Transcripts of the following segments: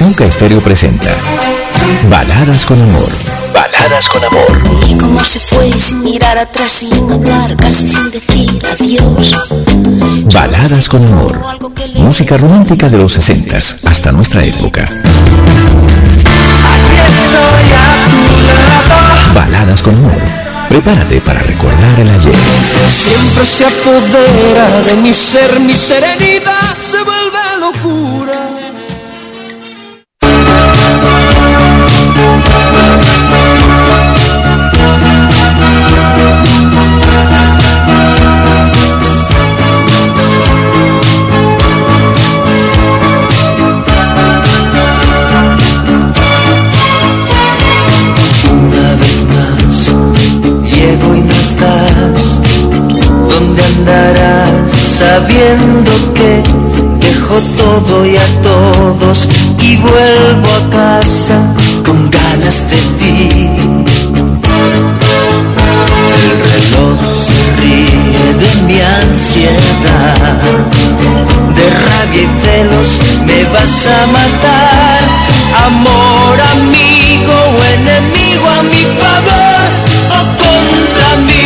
Cauca Estéreo presenta Baladas con Amor. Baladas con Amor. Y cómo se fue sin mirar atrás, sin hablar, casi sin decir adiós. Baladas con Amor. Música romántica de los 60s hasta nuestra época. Baladas con Amor. Prepárate para recordar el ayer. Siempre se apodera de mi ser, mi serenidad se vuelve locura. Sabiendo que dejo todo y a todos y vuelvo a casa con ganas de ti. El reloj se ríe de mi ansiedad, de rabia y celos me vas a matar. Amor, amigo o enemigo, a mi favor o contra mí.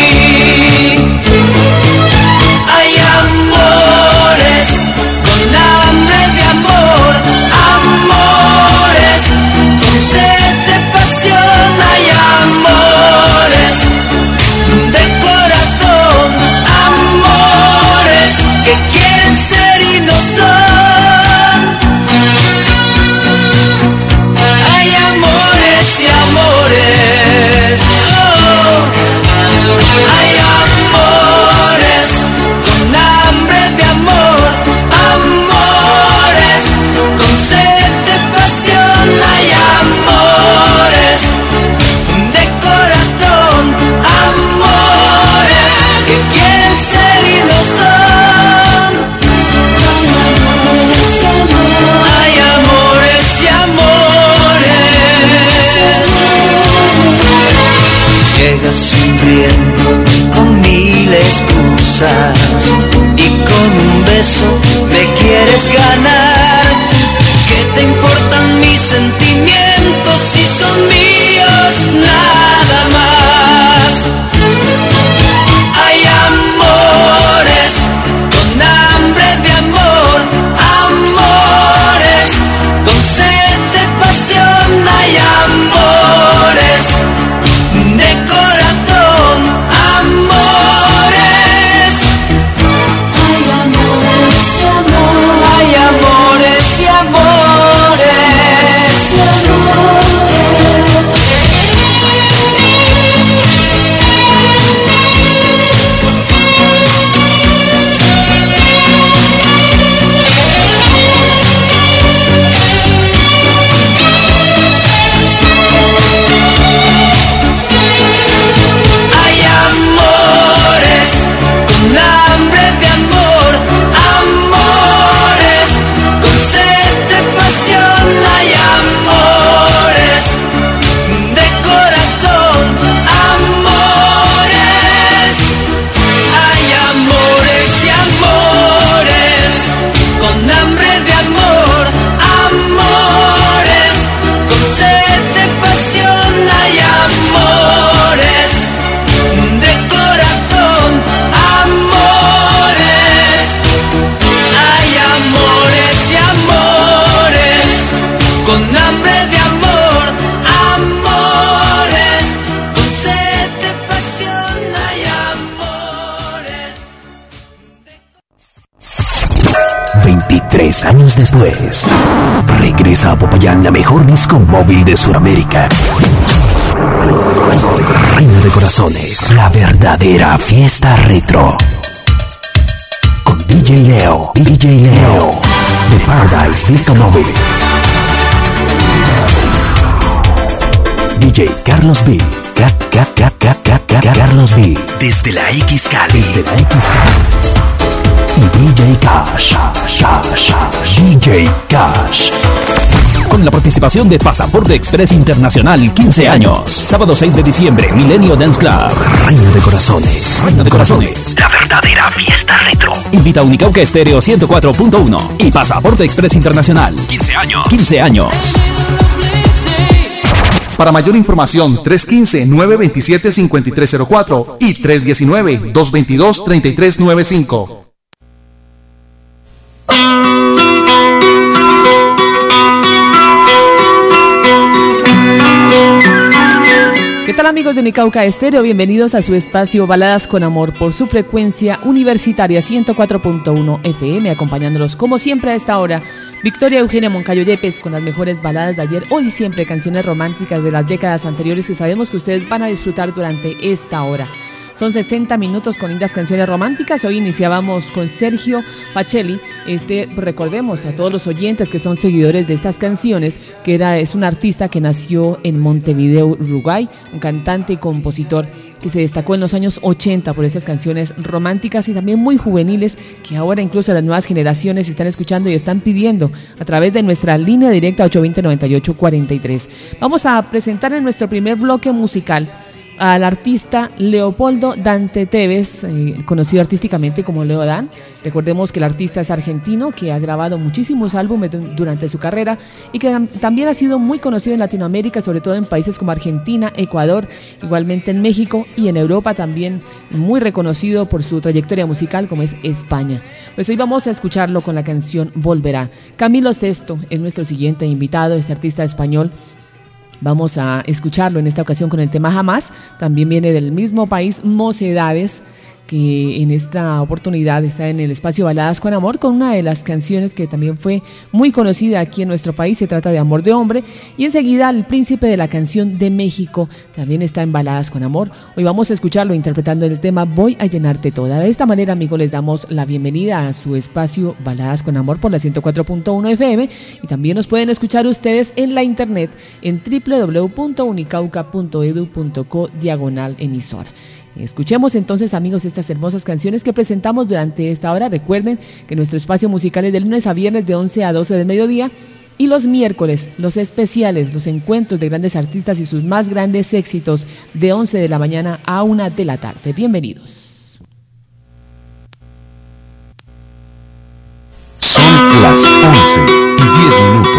Hay amores con hambre de amor, amores con sed de pasión. Hay amores de corazón, amores que quieren ser y no son. Hay amores y amores, oh. Hay amores con hambre de amor, amores con sed de pasión. Hay amores de corazón, amores que quieren ser y no son. Hay amores y amores. Llegas sonriendo con mil excusas y con un beso me quieres ganar. ¿Qué te importan mis sentimientos si son míos nada más? Hay amores con hambre de amor, amores con sed de pasión. Hay amores de corazón, amores. Hay amores y amores. Hay amores y amores. Y hay amores con hambre de amor, amores con sed de pasión. Hay amores de corazón, amores. Hay amores y amores con hambre de amor, amores con sed de pasión. Hay amores de corazón, amores. Hay amores y amores con hambre de amor, amores con sed de pasión. Hay amores. 23 años después, regresa a Popayán la mejor disco móvil de Sudamérica. Reina de Corazones, la verdadera fiesta retro. Con DJ Leo, de Paradise Disco Móvil. DJ Carlos B, Carlos B, desde la X Cali. Y DJ Cash, DJ Cash. con la participación de Pasaporte Express Internacional 15 años. Sábado 6 de diciembre, Milenio Dance Club. Reina de corazones. Reina de corazones. La verdadera fiesta retro. Invita a Unicauca Estéreo 104.1 y Pasaporte Express Internacional. 15 años. 15 años. Para mayor información, 315-927-5304 y 319-222-3395. ¿Qué tal, amigos de Unicauca Estéreo? Bienvenidos a su espacio Baladas con Amor por su frecuencia universitaria 104.1 FM, acompañándolos como siempre a esta hora. Victoria Eugenia Moncayo Yepes con las mejores baladas de ayer, hoy y siempre, canciones románticas de las décadas anteriores que sabemos que ustedes van a disfrutar durante esta hora. Son 60 minutos con lindas canciones románticas. Hoy iniciábamos con Sergio Pacelli. Recordemos a todos los oyentes que son seguidores de estas canciones que es un artista que nació en Montevideo, Uruguay, un cantante y compositor que se destacó en los años 80 por estas canciones románticas y también muy juveniles que ahora incluso las nuevas generaciones están escuchando y están pidiendo a través de nuestra línea directa 820-9843. Vamos a presentar en nuestro primer bloque musical al artista Leopoldo Dante Tevez, conocido artísticamente como Leo Dan. Recordemos que el artista es argentino, que ha grabado muchísimos álbumes durante su carrera y que también ha sido muy conocido en Latinoamérica, sobre todo en países como Argentina, Ecuador, igualmente en México y en Europa también muy reconocido por su trayectoria musical como es España. Pues hoy vamos a escucharlo con la canción Volverá. Camilo Sesto es nuestro siguiente invitado, este artista español. Vamos a escucharlo en esta ocasión con el tema Jamás. También viene del mismo país Mocedades, que en esta oportunidad está en el espacio Baladas con Amor con una de las canciones que también fue muy conocida aquí en nuestro país. Se trata de Amor de Hombre. Y enseguida el príncipe de la canción de México también está en Baladas con Amor. Hoy vamos a escucharlo interpretando el tema Voy a llenarte toda. De esta manera, amigos, les damos la bienvenida a su espacio Baladas con Amor por la 104.1 FM y también nos pueden escuchar ustedes en la internet en www.unicauca.edu.co/emisora. Escuchemos entonces, amigos, estas hermosas canciones que presentamos durante esta hora. Recuerden que nuestro espacio musical es de lunes a viernes de 11 a 12 del mediodía y los miércoles, los especiales, los encuentros de grandes artistas y sus más grandes éxitos de 11 de la mañana a 1 de la tarde. Bienvenidos. Son las 11:10.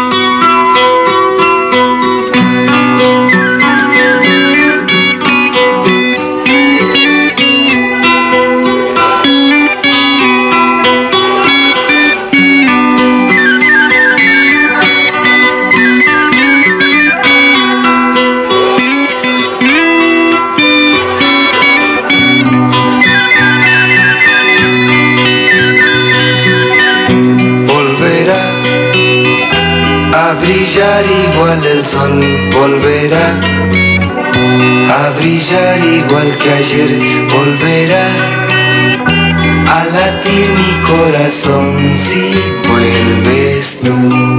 Brillar igual el sol, volverá a brillar igual que ayer, volverá a latir mi corazón si vuelves tú.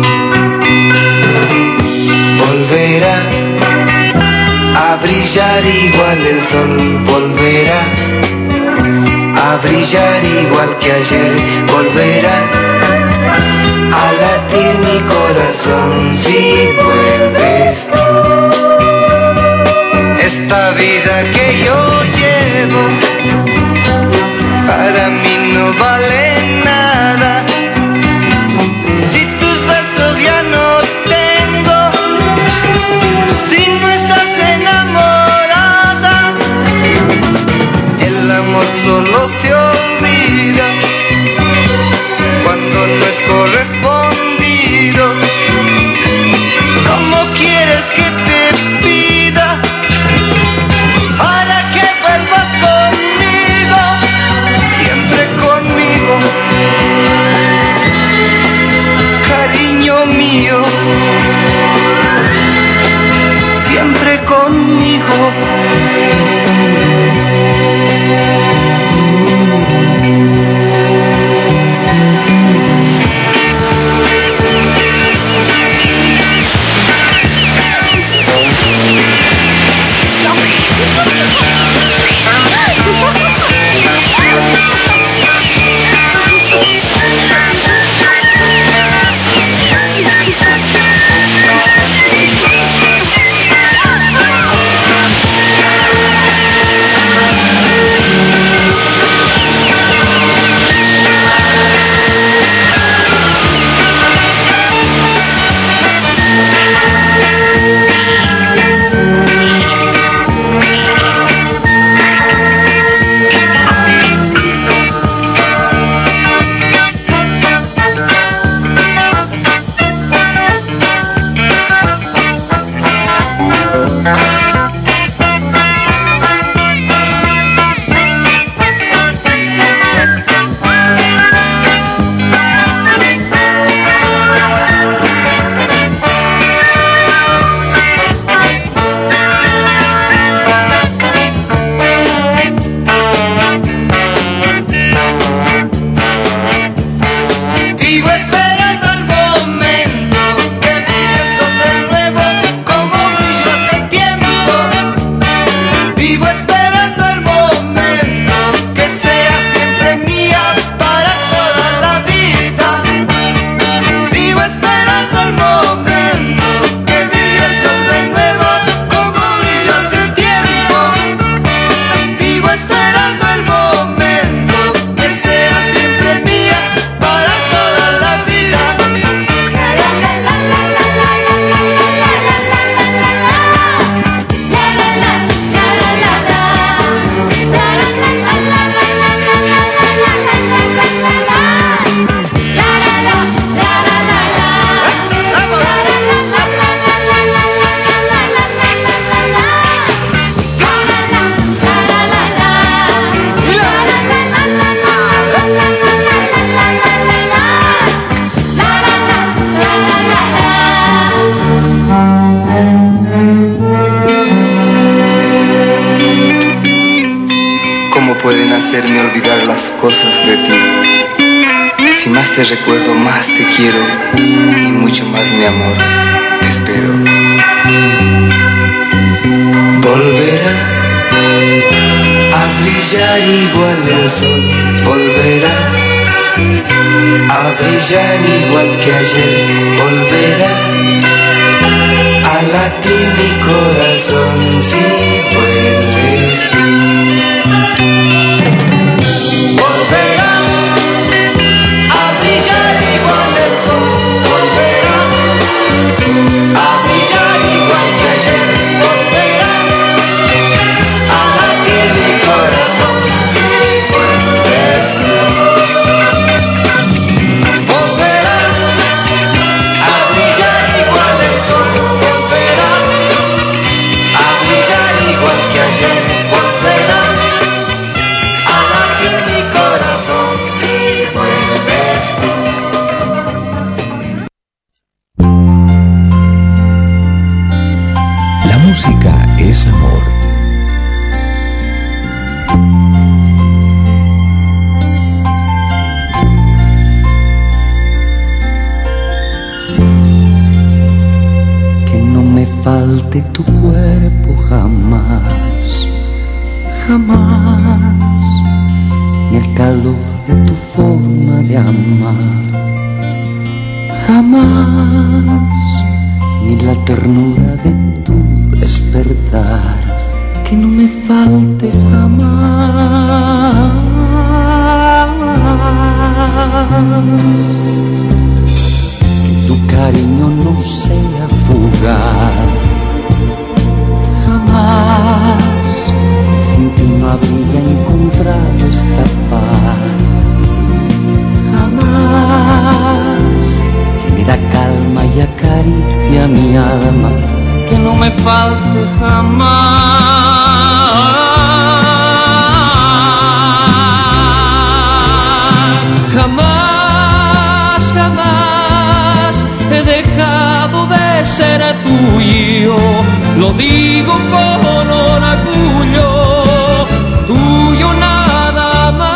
Volverá a brillar igual el sol, volverá a brillar igual que ayer, volverá a latir mi corazón si vuelves tú. Esta vida que yo llevo para mí no vale nada si tus besos ya no tengo, si no estás enamorada. El amor solo se olvida cuando no es correspondido. ¿Cómo quieres que te pida para que hacerme olvidar las cosas de ti. Si más te recuerdo, más te quiero y mucho más mi amor te espero. Volverá a brillar igual el sol, volverá a brillar igual que ayer, volverá a latir mi corazón si vuelves tú. Volverá a brillar igual el sol, volverá a brillar igual que ayer, volverá a latir mi corazón si vuelves tú. Volverá a brillar igual el sol, volverá a brillar igual que ayer, volverá a latir mi corazón si vuelves tú. La música es amor. Que no me falte tu cuerpo jamás, jamás, ni el calor de tu forma de amar, jamás, ni la ternura de tu despertar, que no me falte jamás. Que tu cariño no sea fugaz, jamás, sin ti no habría encontrado esta paz, jamás, que me da calma y acaricia mi alma, que no me falte jamás, jamás, jamás he dejado de ser tuyo, lo digo con orgullo, tuyo nada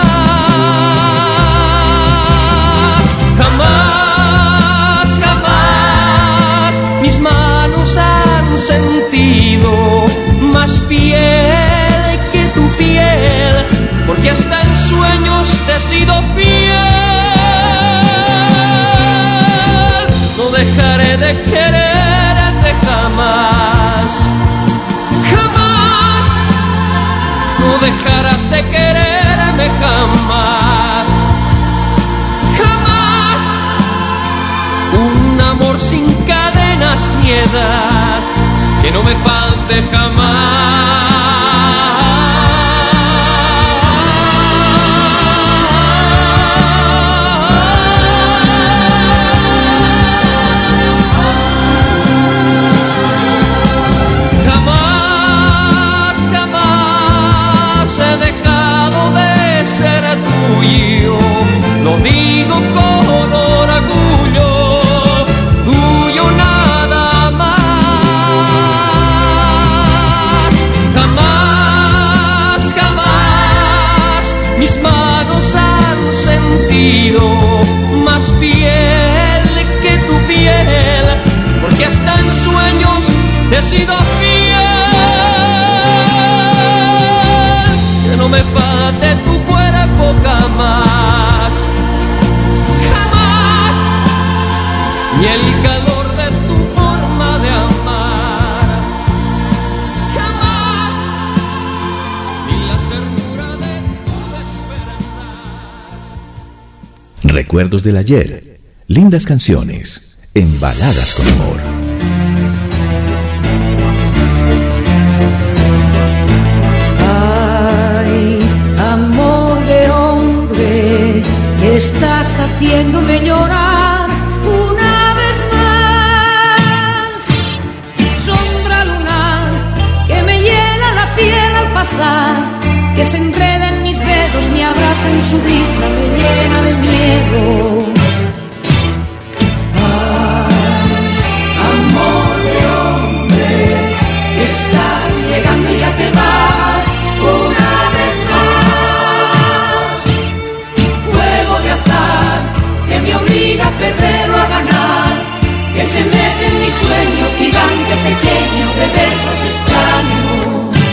más, jamás, jamás mis manos han sentido más piel que tu piel, porque hasta en sueños te he sido fiel. No dejaré de quererte jamás, jamás. No dejarás de quererme jamás, jamás. Un amor sin cadenas ni edad, que no me falte jamás. Lo digo con orgullo, tuyo nada más, jamás, jamás mis manos han sentido más piel que tu piel, porque hasta en sueños te he sido fiel. Que no me falte tu cuerpo jamás, jamás, ni el calor de tu forma de amar, jamás, ni la ternura de tu despertar. Recuerdos del ayer, lindas canciones, en Baladas con Amor. Estás haciéndome llorar una vez más. Sombra lunar que me hiela la piel al pasar, que se enreda en mis dedos, me abraza en su brisa, me llena de miedo. Ay, amor de hombre, que estás llegando y ya te vas una vez más. me obliga a perder o a ganar, que se mete en mi sueño gigante pequeño de besos extraños.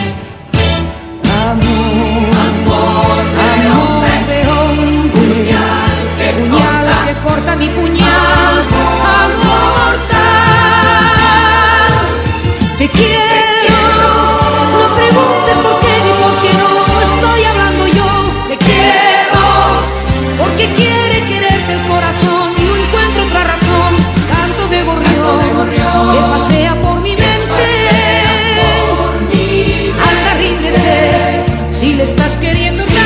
Amor de hombre, puñal que corta mi puñal, amor mortal. Te quiero, no preguntes por qué ni por qué no estoy hablando yo. Te quiero, porque quiere quererte el corazón, no encuentro otra razón. Canto de gorrión que pasea por mi mente. Anda, ríndete, si le estás queriendo tanto.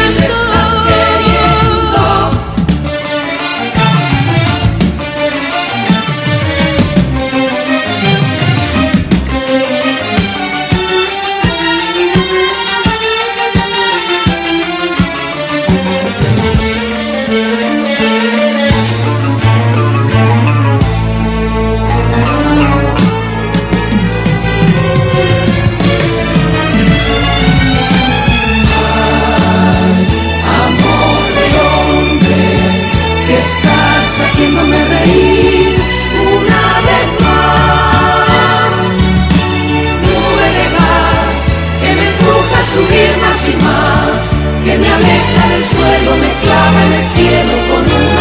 Me clava en el cielo con una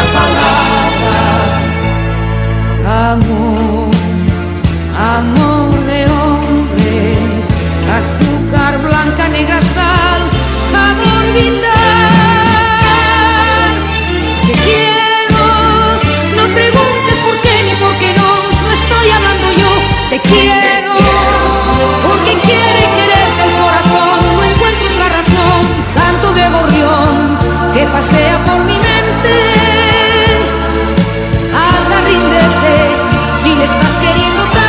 palabra. Amor, amor de hombre, azúcar blanca, negra sal, amor vital. Te quiero, no preguntes por qué ni por qué no, no estoy hablando yo. Te quiero, porque quiere quererte el corazón, no encuentro otra razón. Canto de gorrión que pasea por mi mente. Anda, ríndete, si le estás queriendo tanto.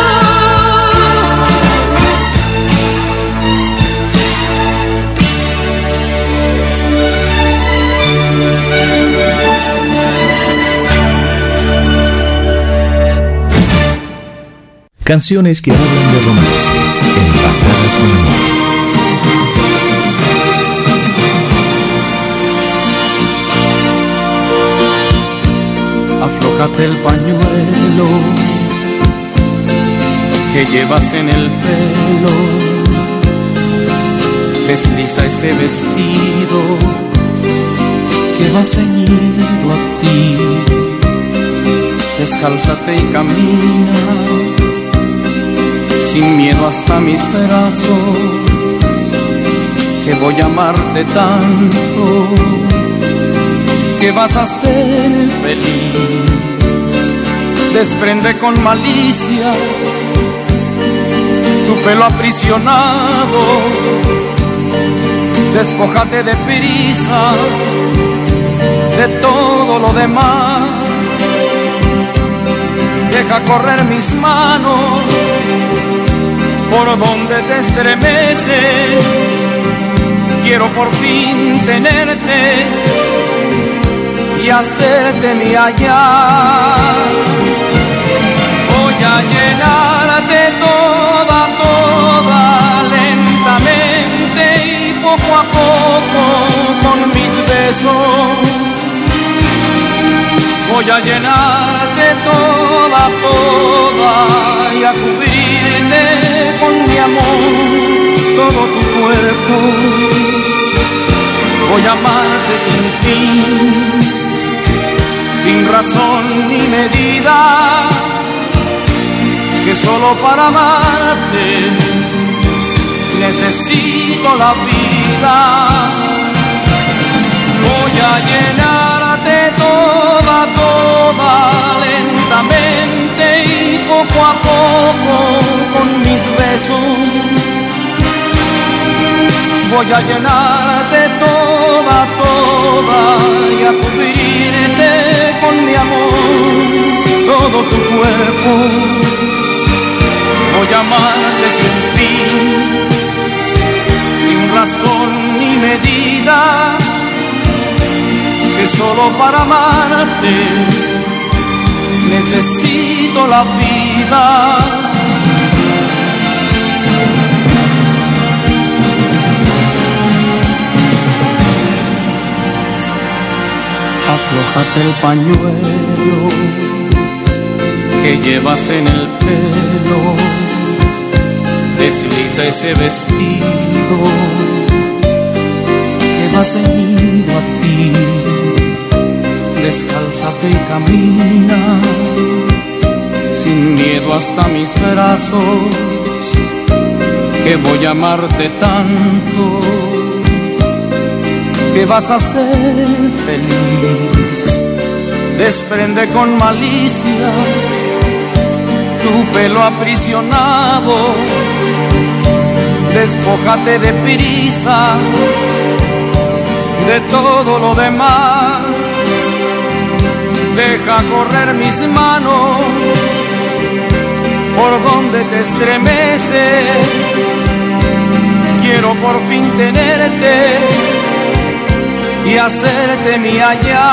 Canciones que hablan de romance en Baladas con Amor. Aflójate el pañuelo que llevas en el pelo, desliza ese vestido que va ceñido a ti, descálzate y camina sin miedo hasta mis brazos, que voy a amarte tanto que vas a ser feliz. Desprende con malicia tu pelo aprisionado, despójate de prisa de todo lo demás, deja correr mis manos por donde te estremeces, quiero por fin tenerte y hacerte mía ya. Voy a llenarte toda, toda, lentamente y poco a poco con mis besos. Voy a llenarte toda, toda y a cubrirte con mi amor todo tu cuerpo. Voy a amarte sin fin, sin razón ni medida, que solo para amarte necesito la vida. Voy a llenarte toda, toda, lentamente y poco a poco con mis besos. Voy a llenarte toda, toda y a cubrirte con mi amor todo tu cuerpo. Voy a amarte sin fin, sin razón ni medida, que solo para amarte necesito la vida. aflójate el pañuelo que llevas en el pelo, desliza ese vestido que va ceñido a ti, descálzate y camina sin miedo hasta mis brazos, que voy a amarte tanto que vas a ser feliz. Desprende con malicia tu pelo aprisionado, despójate de prisa de todo lo demás, deja correr mis manos por donde te estremeces, quiero por fin tenerte y hacerte mía ya.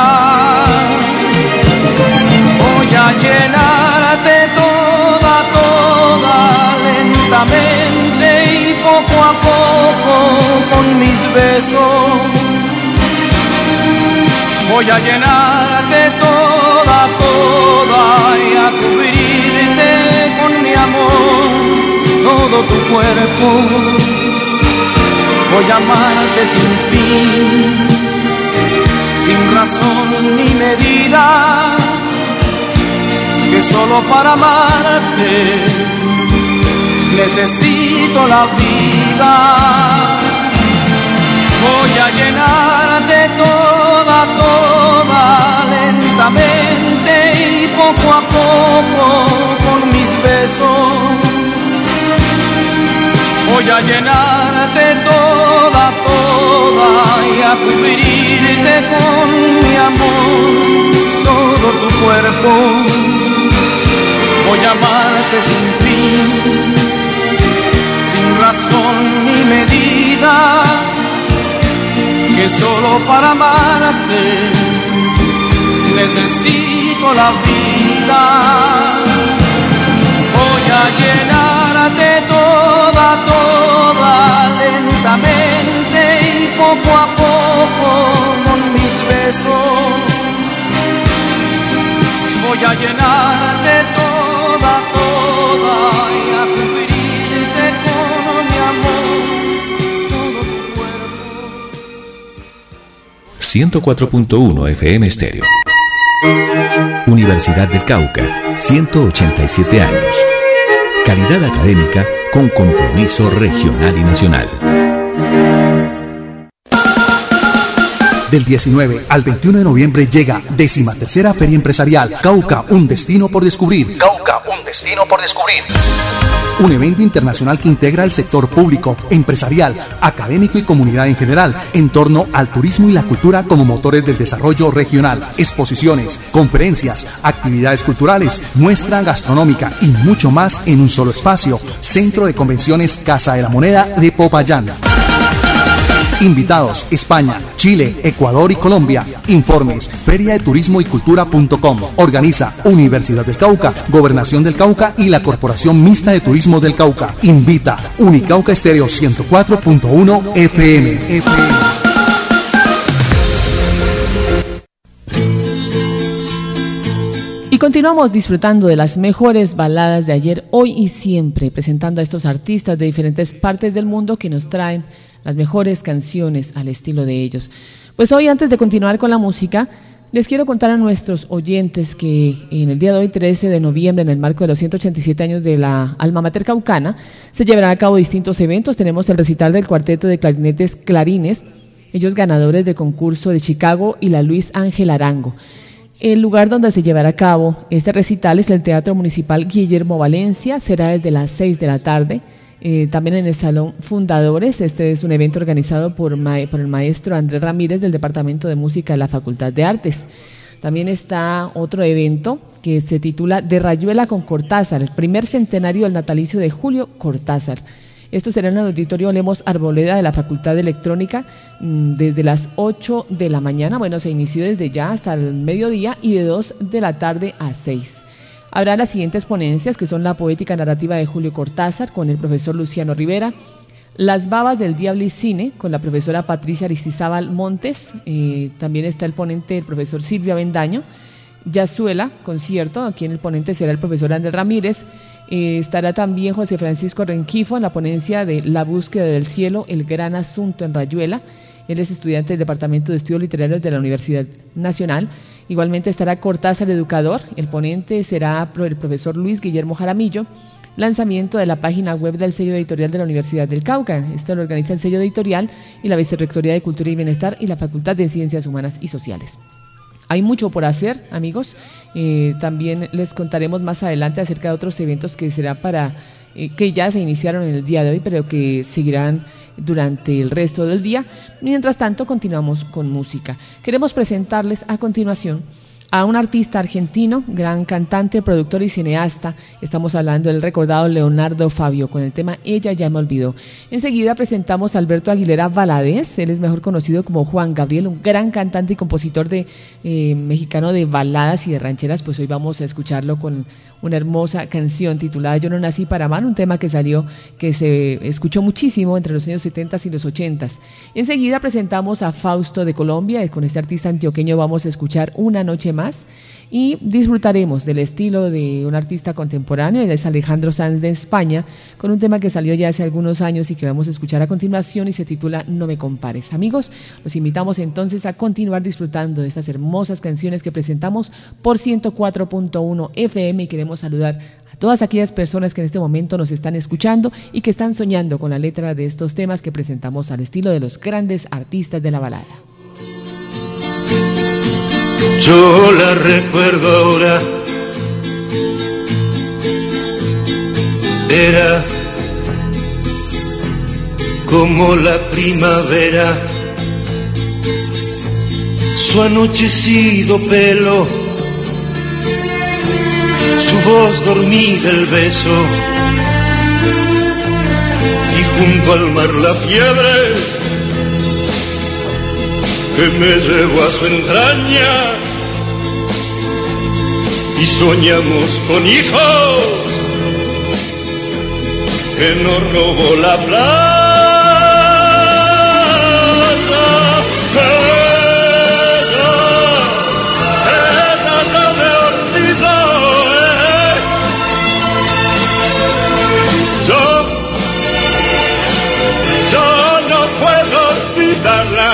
Voy a llenarte toda, toda, lentamente y poco a poco con mis besos. Voy a llenarte toda, toda y a cubrirte con mi amor todo tu cuerpo. Voy a amarte sin fin, sin razón ni medida, que solo para amarte necesito la vida. Voy a llenarte toda, toda, lentamente y poco a poco con mis besos. Voy a llenarte toda, toda y a cubrirte con mi amor todo tu cuerpo. Voy a amarte sin fin, sin razón ni medida, que solo para amarte necesito la vida. Voy a llenarte toda, toda, lentamente y poco a poco con mis besos. Voy a llenarte toda, toda y a cubrirte con mi amor todo tu cuerpo. 104.1 FM Estéreo. Universidad del Cauca, 187 años. Calidad académica con compromiso regional y nacional. Del 19 al 21 de noviembre llega 13ª Feria Empresarial Cauca, un destino por descubrir. Cauca, un destino por descubrir. Un evento internacional que integra el sector público, empresarial, académico y comunidad en general, en torno al turismo y la cultura como motores del desarrollo regional. Exposiciones, conferencias, actividades culturales, muestra gastronómica y mucho más en un solo espacio. Centro de Convenciones Casa de la Moneda de Popayán. Invitados: España, Chile, Ecuador y Colombia. Informes: feriadeturismoycultura.com. Organiza Universidad del Cauca, Gobernación del Cauca y la Corporación Mixta de Turismo del Cauca. Invita Unicauca Estéreo 104.1 FM. Y continuamos disfrutando de las mejores baladas de ayer, hoy y siempre, presentando a estos artistas de diferentes partes del mundo que nos traen las mejores canciones al estilo de ellos. Pues hoy, antes de continuar con la música, les quiero contar a nuestros oyentes que en el día de hoy, 13 de noviembre, en el marco de los 187 años de la Alma Mater Caucana, se llevarán a cabo distintos eventos. Tenemos el recital del cuarteto de clarinetes Clarines, ellos ganadores del concurso de Chicago, y la Luis Ángel Arango. El lugar donde se llevará a cabo este recital es el Teatro Municipal Guillermo Valencia, será desde las 6 de la tarde. También en el Salón Fundadores. Este es un evento organizado por el maestro Andrés Ramírez del Departamento de Música de la Facultad de Artes. También está otro evento que se titula De Rayuela con Cortázar, el primer centenario del natalicio de Julio Cortázar. Esto será en el Auditorio Lemos Arboleda de la Facultad de Electrónica desde las 8 de la mañana. Bueno, se inició desde ya hasta el mediodía y de 2 de la tarde a 6. Habrá las siguientes ponencias, que son la poética narrativa de Julio Cortázar con el profesor Luciano Rivera, Las babas del diablo y cine, con la profesora Patricia Aristizábal Montes. También está el ponente, el profesor Silvio Avendaño. Yazuela, concierto, aquí en el ponente será el profesor Andrés Ramírez. Estará también José Francisco Renquifo en la ponencia de La búsqueda del cielo, el gran asunto en Rayuela. Él es estudiante del Departamento de Estudios Literarios de la Universidad Nacional. Igualmente estará Cortázar Educador. El ponente será el profesor Luis Guillermo Jaramillo. Lanzamiento de la página web del sello editorial de la Universidad del Cauca. Esto lo organiza el sello editorial y la Vicerrectoría de Cultura y Bienestar y la Facultad de Ciencias Humanas y Sociales. Hay mucho por hacer, amigos. También les contaremos más adelante acerca de otros eventos que serán que ya se iniciaron en el día de hoy, pero que seguirán durante el resto del día. Mientras tanto, continuamos con música. Queremos presentarles a continuación a un artista argentino, gran cantante, productor y cineasta. Estamos hablando del recordado Leonardo Fabio con el tema Ella ya me olvidó. Enseguida presentamos a Alberto Aguilera Valadez. Él es mejor conocido como Juan Gabriel, un gran cantante y compositor mexicano de baladas y de rancheras. Pues hoy vamos a escucharlo con una hermosa canción titulada Yo no nací para amar, un tema que se escuchó muchísimo entre los años 70 y los 80. Enseguida presentamos a Fausto de Colombia. Con este artista antioqueño vamos a escuchar Una noche más y disfrutaremos del estilo de un artista contemporáneo. Él es Alejandro Sanz de España, con un tema que salió ya hace algunos años y que vamos a escuchar a continuación y se titula No me compares. Amigos, los invitamos entonces a continuar disfrutando de estas hermosas canciones que presentamos por 104.1 FM y queremos saludar a todas aquellas personas que en este momento nos están escuchando y que están soñando con la letra de estos temas que presentamos al estilo de los grandes artistas de la balada. Yo la recuerdo ahora, era como la primavera, su anochecido pelo, su voz dormida, el beso, y junto al mar la fiebre que me llevó a su entraña. Y soñamos con hijos que nos robó la playa. Ella no me olvidó, Yo no puedo olvidarla.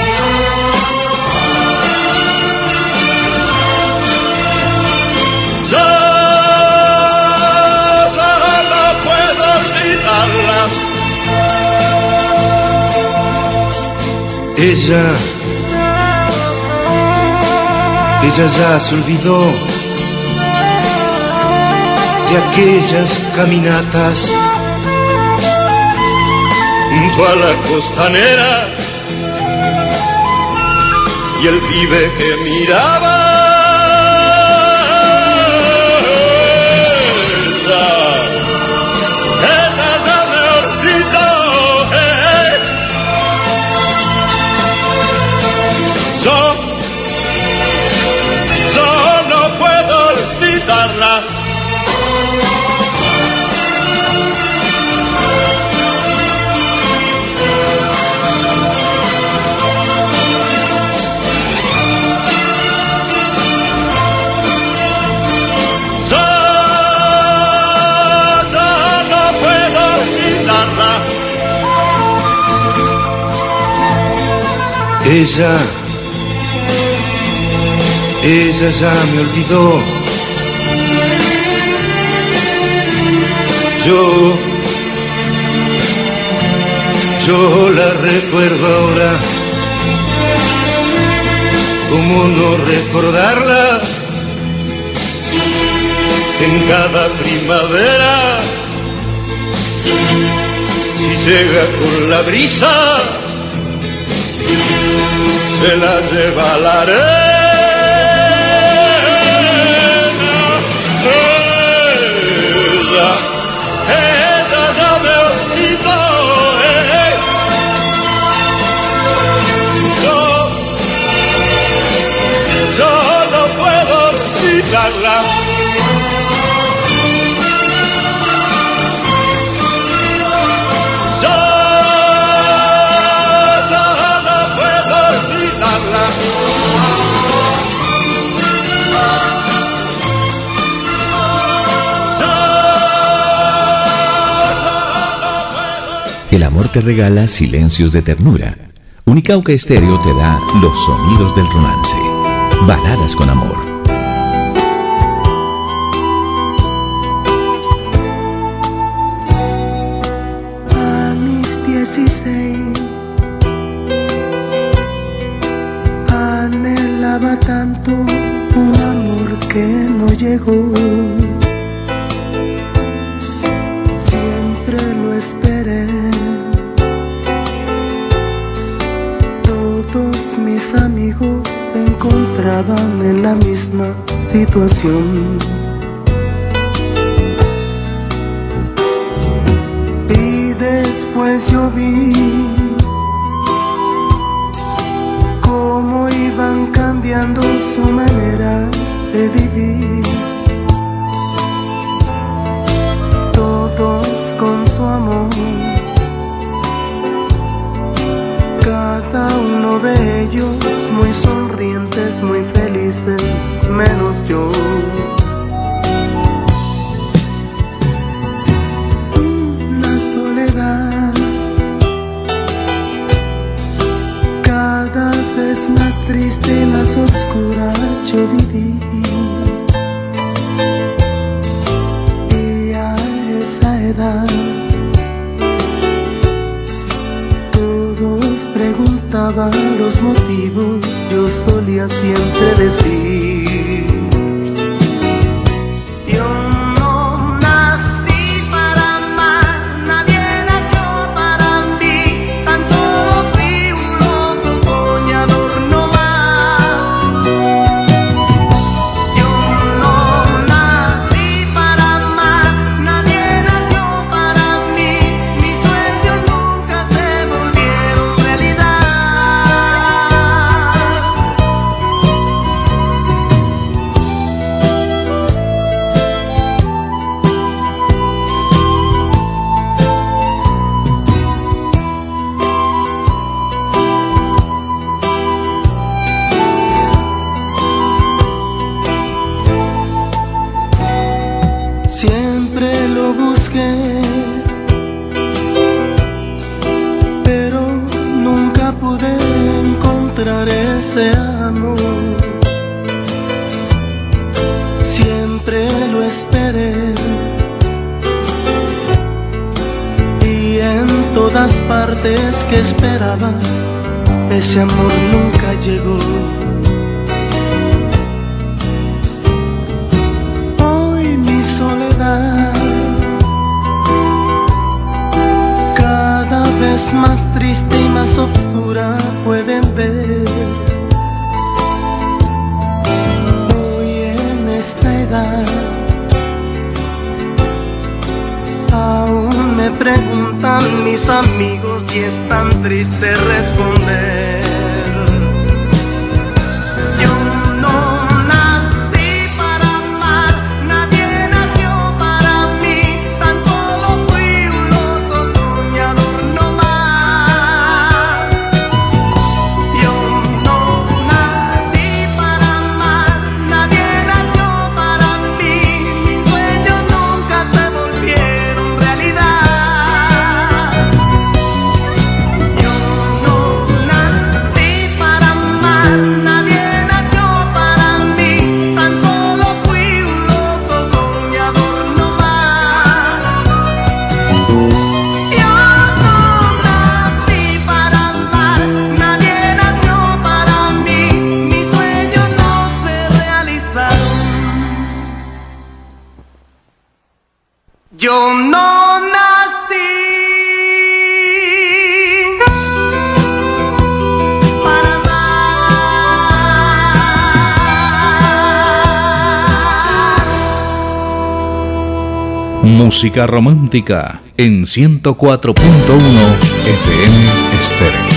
Ella ya se olvidó de aquellas caminatas junto a la costanera y el pibe que miraba. Yo no puedo olvidarla. Ella ya me olvidó. Yo la recuerdo ahora. ¿Cómo no recordarla? En cada primavera, si llega con la brisa, se la lleva la arena. Ella ya me olvidó. Yo no puedo olvidarla. Yo El amor te regala silencios de ternura. Unicauca Estéreo te da los sonidos del romance. Baladas con amor. A mis 16 anhelaba tanto un amor que no llegó. Siempre lo esperé. Todos mis amigos se encontraban en la misma situación. Y después yo vi cómo iban cambiando su manera de vivir. Todos con su amor, cada uno de ellos muy sonrientes, muy felices, menos yo. Una soledad cada vez más triste y más oscura yo viví. Y a esa edad todos preguntaban los motivos, yo solía siempre decir: yo no nací para amar, nadie nació para mí, tan solo fui un loco soñador no más. Yo no nací para amar, nadie nació para mí, mis sueños nunca se volvieron realidad. Siempre lo busqué, pero nunca pude encontrar ese amor. Siempre lo esperé y en todas partes que esperaba, ese amor nunca llegó. Soledad cada vez más triste y más oscura pueden ver. Hoy en esta edad aún me preguntan mis amigos y es tan triste responder. Yo no nací para amar. Música romántica en 104.1 FM Estéreo.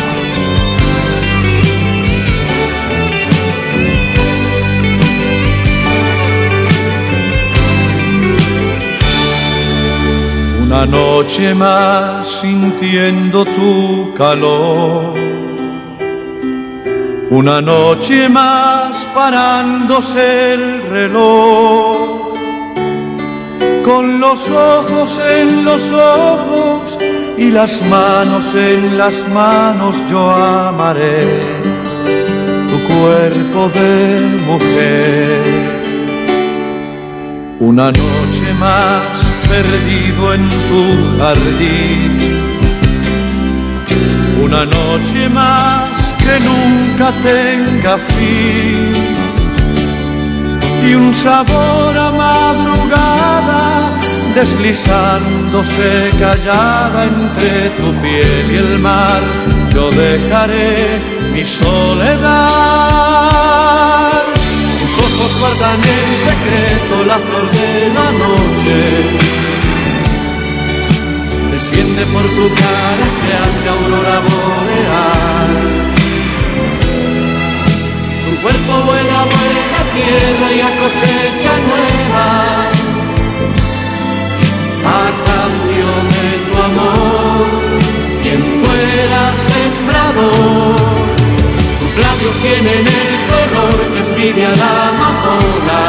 Una noche más sintiendo tu calor, una noche más parándose el reloj, con los ojos en los ojos y las manos en las manos yo amaré tu cuerpo de mujer. Una noche más perdido en tu jardín, una noche más que nunca tenga fin, y un sabor a madrugada deslizándose callada entre tu piel y el mar. Yo dejaré mi soledad, tus ojos guardan en secreto la flor de la noche. Desciende por tu cara, se hace aurora boreal. Tu cuerpo vuela, vuela tierra y a cosecha nueva, a cambio de tu amor, quien fuera sembrador. Tus labios tienen el color que envidia la amapola,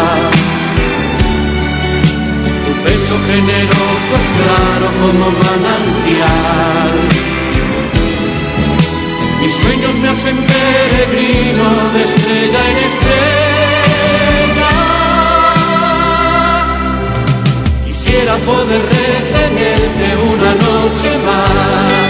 tu pecho generoso es claro como manantial. Mis sueños me hacen peregrino de estrella en estrella. Quisiera poder retenerte una noche más.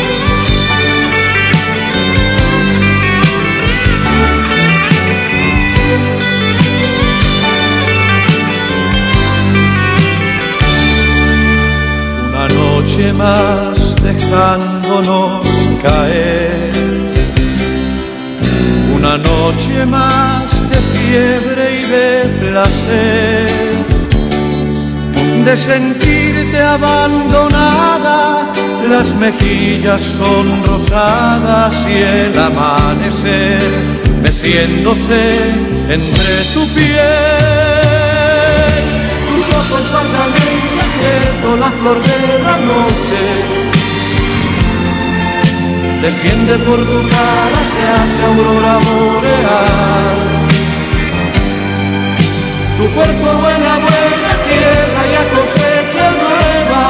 Una noche más dejándonos caer, una noche más de fiebre y de placer, de sentirte abandonada, las mejillas son rosadas y el amanecer meciéndose entre tu piel. Tus ojos guardan en secreto la flor de la noche, desciende por tu cara, se hace aurora boreal. Tu cuerpo vuela, vuela tierra y a cosecha nueva,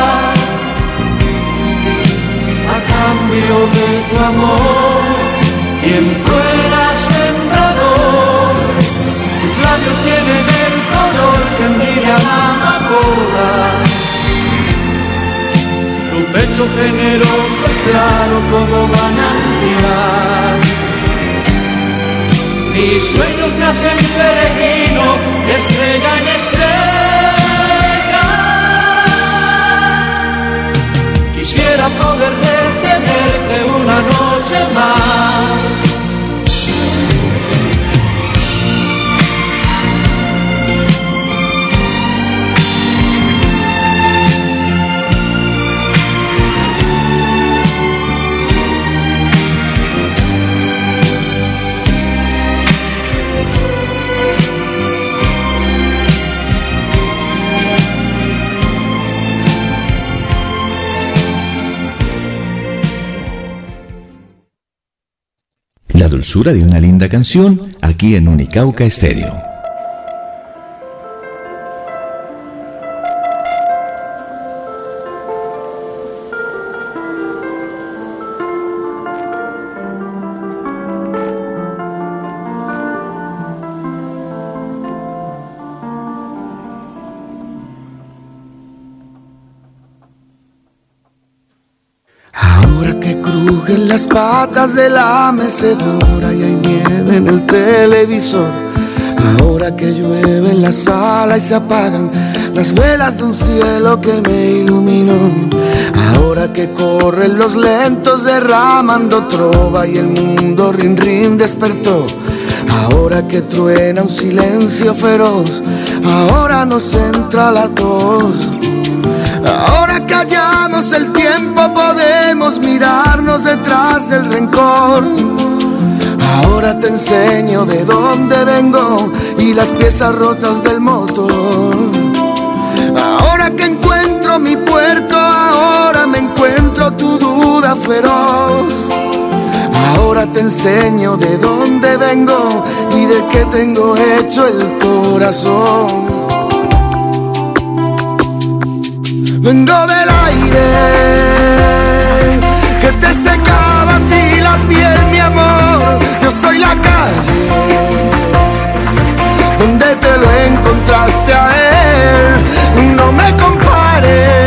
a cambio de tu amor, quien fuera sembrador. Tus labios tienen el color que envidia la amapola, tu pecho generoso es claro como manantial. Mis sueños me hacen peregrino, estrella en estrella. Quisiera poder detenerte una noche más. La dulzura de una linda canción aquí en Unicauca Estéreo. Ahora que crujen las patas de la mecedora y hay nieve en el televisor, ahora que llueve en la sala y se apagan las velas de un cielo que me iluminó, ahora que corren los lentos derramando trova y el mundo rin rin despertó, ahora que truena un silencio feroz, ahora nos entra la tos. Ahora que hallamos el tiempo podemos mirarnos detrás del rencor. Ahora te enseño de dónde vengo y las piezas rotas del motor. Ahora que encuentro mi puerto, ahora me encuentro tu duda feroz. Ahora te enseño de dónde vengo y de qué tengo hecho el corazón. Vengo del aire te secaba a ti la piel, mi amor. Yo soy la calle donde te lo encontraste a él. No me compares,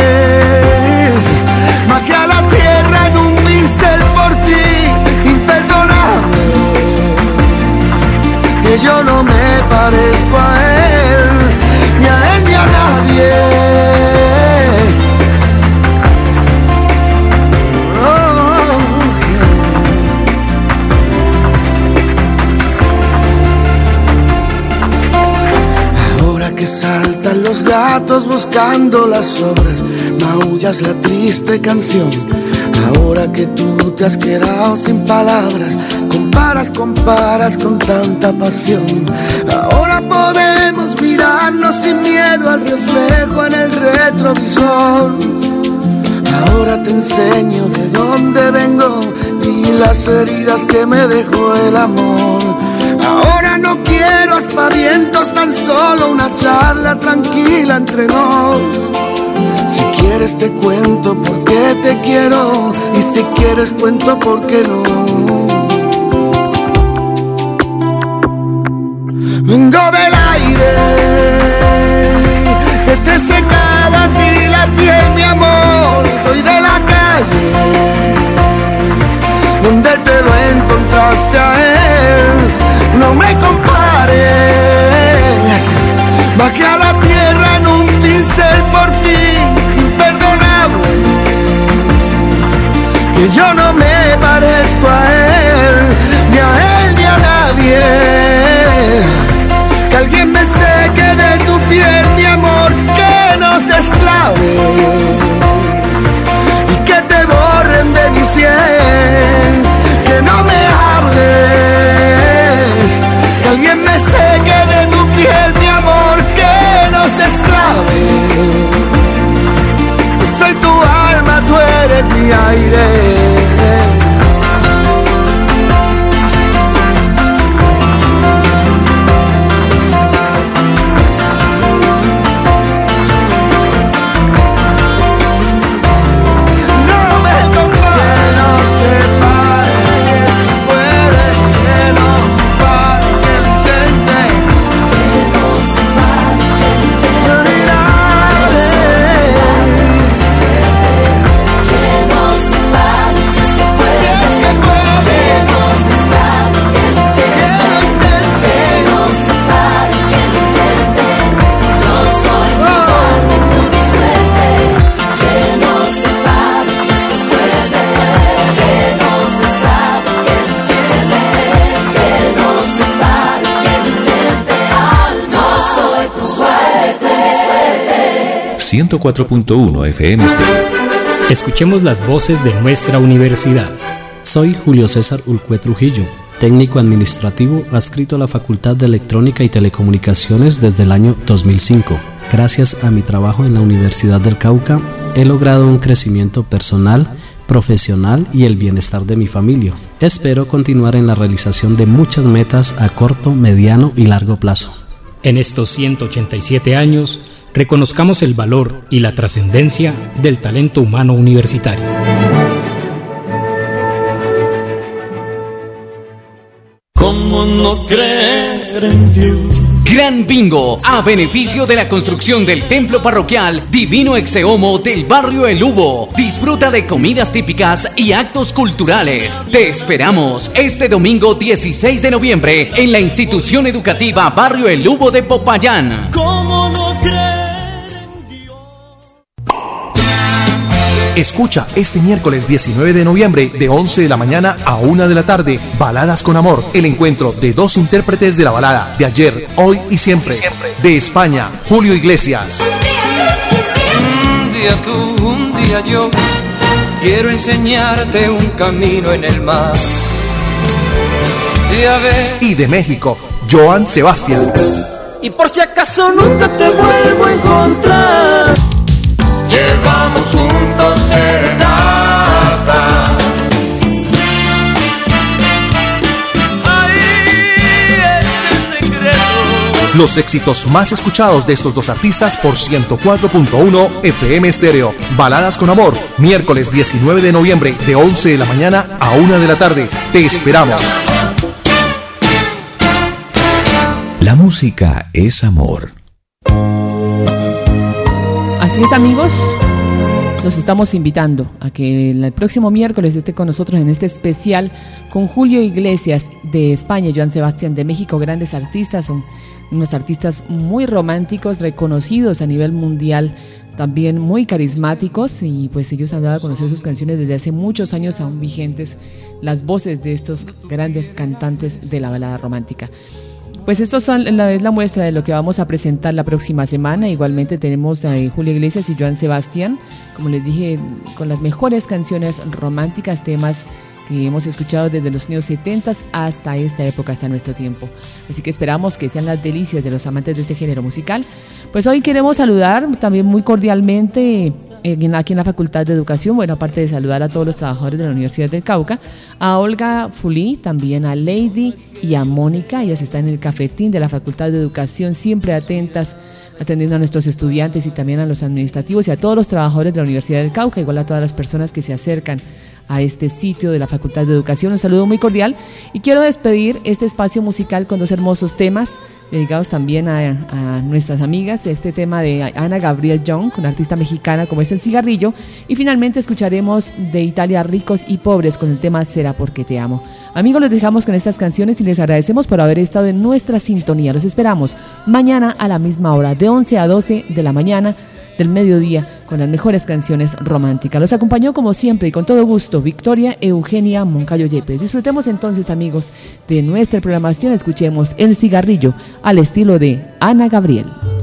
magia a la tierra en un pincel por ti, imperdonable. Que yo no me parezco a él, ni a él ni a nadie. Que saltan los gatos buscando las sobras, maullas la triste canción. Ahora que tú te has quedado sin palabras, comparas con tanta pasión. Ahora podemos mirarnos sin miedo al reflejo en el retrovisor. Ahora te enseño de dónde vengo y las heridas que me dejó el amor. Ahora no quiero aspavientos, tan solo una charla tranquila entre nos. Si quieres te cuento por qué te quiero, y si quieres cuento por qué no. Vengo del aire que te secaba a ti la piel, mi amor. Soy de la calle donde te lo encontraste a él. No me compares, bajé a la tierra en un pincel por ti, imperdonable. Que yo no me parezco a él, ni a él ni a nadie. Que alguien me seque de tu piel, mi amor, que no se esclave y que te borren de mi sien. Que no me hables, que alguien me seque de tu piel, mi amor, que no se esclave. Yo soy tu alma, tú eres mi aire. Suerte, 104.1 FM Stereo. Escuchemos las voces de nuestra universidad. Soy Julio César Ulcue Trujillo, técnico administrativo adscrito a la Facultad de Electrónica y Telecomunicaciones desde el año 2005. Gracias a mi trabajo en la Universidad del Cauca, he logrado un crecimiento personal, profesional y el bienestar de mi familia. Espero continuar en la realización de muchas metas a corto, mediano y largo plazo. En estos 187 años, reconozcamos el valor y la trascendencia del talento humano universitario. ¿Cómo no creer en Dios? Gran Bingo, a beneficio de la construcción del templo parroquial Divino Exeomo del barrio El Hubo. Disfruta de comidas típicas y actos culturales. Te esperamos este domingo 16 de noviembre en la institución educativa Barrio El Hubo de Popayán. ¿Cómo no creer? Escucha este miércoles 19 de noviembre de 11 de la mañana a 1 de la tarde, Baladas con Amor, el encuentro de dos intérpretes de la balada de ayer, hoy y siempre. De España, Julio Iglesias. Un día tú, un día yo, quiero enseñarte un camino en el mar. Y de México, Joan Sebastián. Y por si acaso nunca te vuelvo a encontrar, llevamos juntos serenata. Ay, este secreto Los éxitos más escuchados de estos dos artistas por 104.1 FM Estéreo. Baladas con Amor, miércoles 19 de noviembre de 11 de la mañana a 1 de la tarde. Te esperamos. La música es amor. Así es, amigos. Los estamos invitando a que el próximo miércoles esté con nosotros en este especial con Julio Iglesias de España, Joan Sebastián de México, grandes artistas, son unos artistas muy románticos, reconocidos a nivel mundial, también muy carismáticos, y pues ellos han dado a conocer sus canciones desde hace muchos años, aún vigentes, las voces de estos grandes cantantes de la balada romántica. Pues estos son es la muestra de lo que vamos a presentar la próxima semana. Igualmente tenemos a Julio Iglesias y Joan Sebastián, como les dije, con las mejores canciones románticas, temas que hemos escuchado desde los años 70 hasta esta época, hasta nuestro tiempo. Así que esperamos que sean las delicias de los amantes de este género musical. Pues hoy queremos saludar también muy cordialmente aquí en la Facultad de Educación, bueno, aparte de saludar a todos los trabajadores de la Universidad del Cauca, a Olga Fulí, también a Lady y a Mónica. Ellas están en el cafetín de la Facultad de Educación, siempre atentas, atendiendo a nuestros estudiantes y también a los administrativos y a todos los trabajadores de la Universidad del Cauca, igual a todas las personas que se acercan a este sitio de la Facultad de Educación. Un saludo muy cordial y quiero despedir este espacio musical con dos hermosos temas dedicados también a nuestras amigas, este tema de Ana Gabriel Young, una artista mexicana como es El Cigarrillo, y finalmente escucharemos de Italia Ricos y Pobres con el tema Será Porque Te Amo. Amigos, los dejamos con estas canciones y les agradecemos por haber estado en nuestra sintonía. Los esperamos mañana a la misma hora, de 11 a 12 de la mañana del mediodía, con las mejores canciones románticas. Los acompañó como siempre y con todo gusto Victoria Eugenia Moncayo Yepes. Disfrutemos entonces, amigos, de nuestra programación. Escuchemos El Cigarrillo al estilo de Ana Gabriel.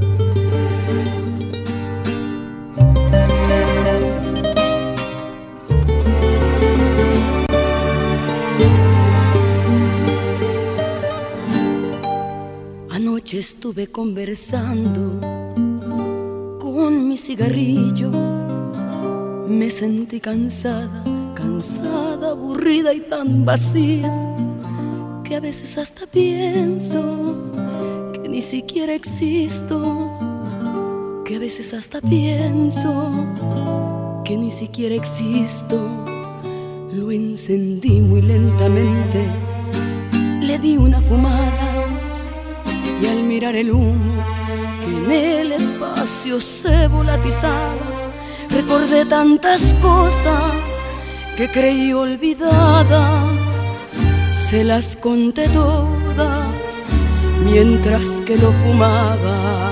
Anoche estuve conversando con mi cigarrillo, me sentí cansada, aburrida y tan vacía, que a veces hasta pienso que ni siquiera existo, que a veces hasta pienso que ni siquiera existo. Lo encendí muy lentamente, le di una fumada y al mirar el humo que en el espacio se volatizaba, recordé tantas cosas que creí olvidadas, se las conté todas mientras que lo fumaba.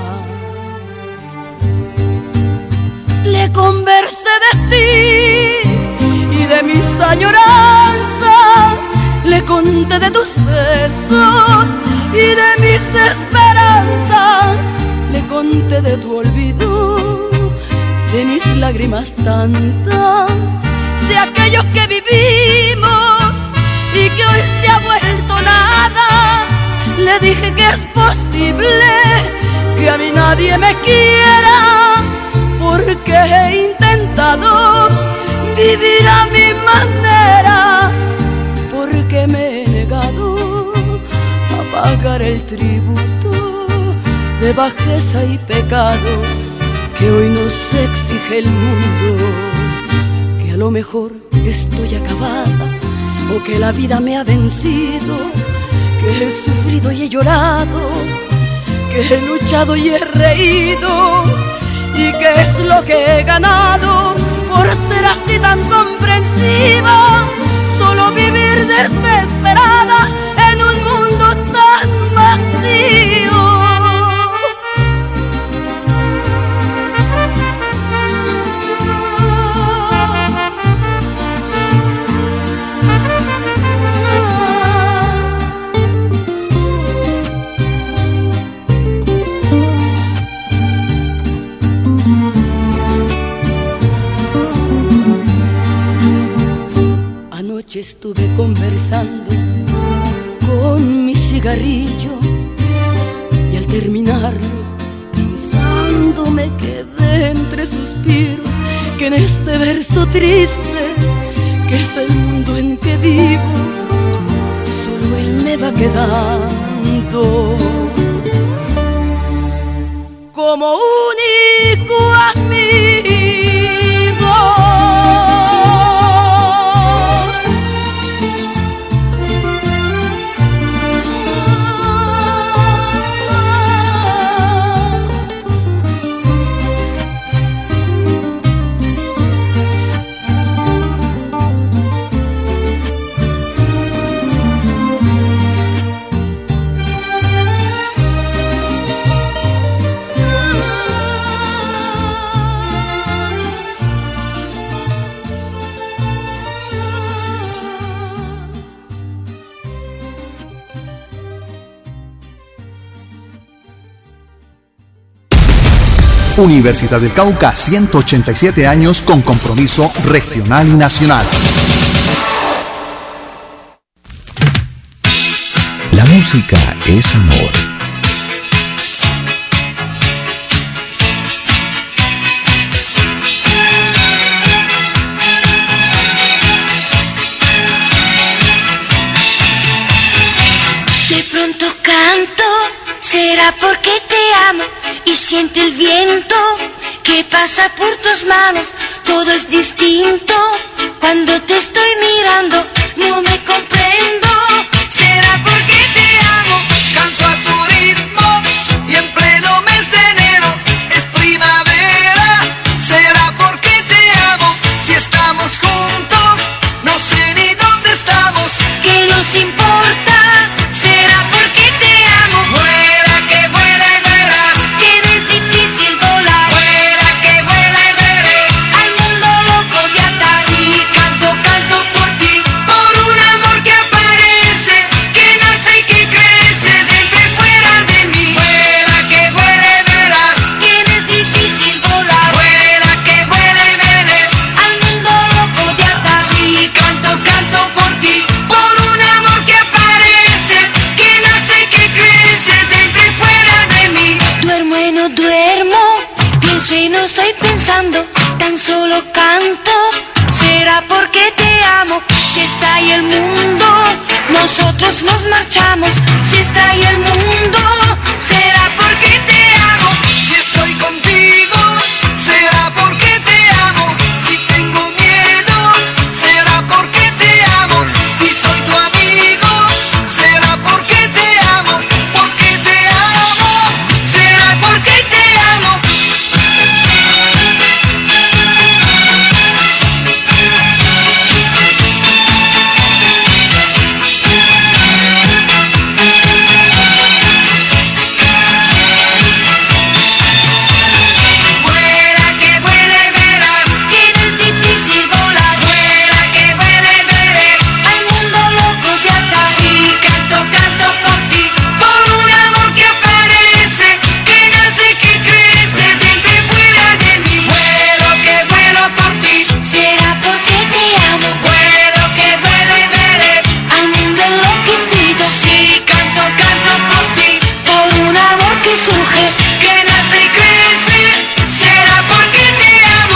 Le conversé de ti y de mis añoranzas, le conté de tus besos y de mis esperanzas, le conté de tu olvido, de mis lágrimas tantas, de aquellos que vivimos y que hoy se ha vuelto nada. Le dije que es posible que a mí nadie me quiera, porque he intentado vivir a mi manera, porque me he negado a pagar el tributo de bajeza y pecado que hoy nos exige el mundo. Que a lo mejor estoy acabada o que la vida me ha vencido, que he sufrido y he llorado, que he luchado y he reído, y que es lo que he ganado por ser así tan comprensiva. Solo vivir desesperada en un mundo tan vacío. Anoche estuve conversando con mi cigarrillo y al terminarlo, pensando, me quedé entre suspiros, que en este verso triste, que es el mundo en que vivo, solo él me va quedando. como único amigo. Universidad del Cauca, 187 años con compromiso regional y nacional. La música es amor. De pronto canto, será porque te amo. Y siento el viento que pasa por tus manos. Todo es distinto cuando te estoy mirando. No me comprendo, será porque te amo. Canto a tu ritmo y en pleno mes de enero es primavera. Será porque te amo. Si estamos juntos, no sé ni dónde estamos. ¿Qué nos importa? Será porque te amo. Vuela que vuela y verás. Tienes difícil volar. Vuela que vuela y veré al mundo loco de atar. Si canto, canto por ti, por un amor que aparece, que nace y que crece dentro y fuera de mí. Vuela que vuela y verás. Tienes difícil volar. Vuela que vuela y veré al mundo loco de atar. Si canto, canto por ti, por un amor que aparece, que nace y que crece dentro y fuera de mí. Duermo y no duermo, pienso y no estoy pensando, tan solo canto. Será porque te amo. Si está ahí el mundo, nosotros nos marchamos. Si está ahí el mundo, será porque te amo. Si estoy contigo, será porque te amo. Si tengo miedo, será porque te amo. Si soy tu amigo, será porque te amo. Porque te amo, será porque te amo. Vuela que vuela y verás. Tienes difícil volar Vuela que vuela y veré al mundo loco de atar. Si canto, canto por ti, por un amor que aparece, que nace y que crece dentro y fuera de mí. Vuelo que vuelo por ti, Será porque te amo vuelo que vuelo y veré. al mundo enloquecido. Si canto, canto por ti, Por un amor que surge. que nace y crece, será porque te amo.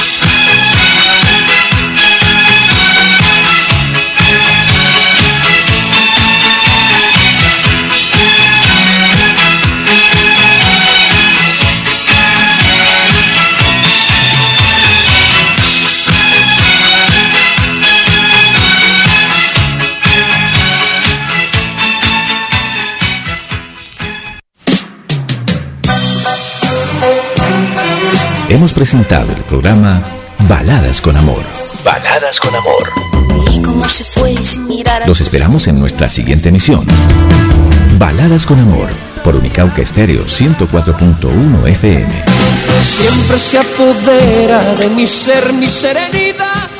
Hemos presentado el programa Baladas con Amor. Baladas con amor. Y como se fue sin mirar Los esperamos en nuestra siguiente emisión. Baladas con Amor, por Unicauca Estéreo 104.1 FM. Siempre se apodera de mi ser, mi serenidad.